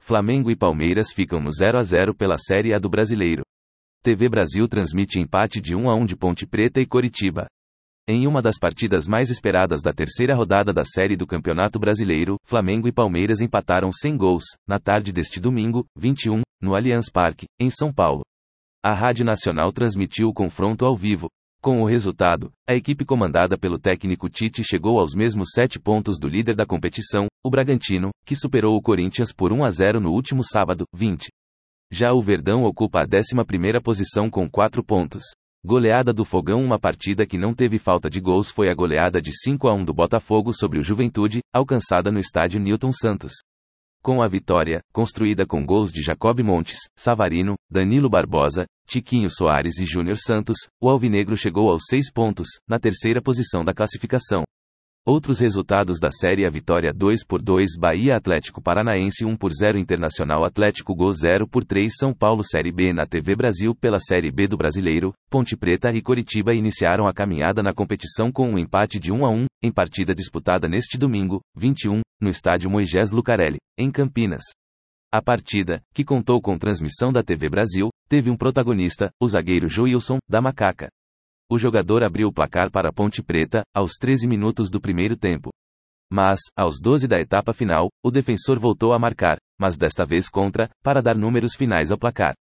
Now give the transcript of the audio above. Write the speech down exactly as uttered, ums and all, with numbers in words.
Flamengo e Palmeiras ficam no zero a zero pela Série A do Brasileiro. T V Brasil transmite empate de um a um de Ponte Preta e Coritiba. Em uma das partidas mais esperadas da terceira rodada da Série do Campeonato Brasileiro, Flamengo e Palmeiras empataram sem gols, na tarde deste domingo, vinte e um, no Allianz Parque, em São Paulo. A Rádio Nacional transmitiu o confronto ao vivo. Com o resultado, a equipe comandada pelo técnico Tite chegou aos mesmos sete pontos do líder da competição, o Bragantino, que superou o Corinthians por um a zero no último sábado, vinte. Já o Verdão ocupa a décima primeira posição com quatro pontos. Goleada do Fogão. Uma partida que não teve falta de gols foi a goleada de cinco a um do Botafogo sobre o Juventude, alcançada no estádio Newton Santos. Com a vitória, construída com gols de Jacob Montes, Savarino, Danilo Barbosa, Tiquinho Soares e Júnior Santos, o alvinegro chegou aos seis pontos, na terceira posição da classificação. Outros resultados da série: a vitória dois por dois Bahia Atlético Paranaense um por zero Internacional Atlético Go zero por três São Paulo. Série B. Na T V Brasil. Pela Série B do Brasileiro, Ponte Preta e Coritiba iniciaram a caminhada na competição com um empate de um a um, em partida disputada neste domingo, vinte e um, no estádio Moisés Lucarelli, em Campinas. A partida, que contou com transmissão da T V Brasil, teve um protagonista, o zagueiro Joilson, da Macaca. O jogador abriu o placar para a Ponte Preta, aos treze minutos do primeiro tempo. Mas, aos doze da etapa final, o defensor voltou a marcar, mas desta vez contra, para dar números finais ao placar.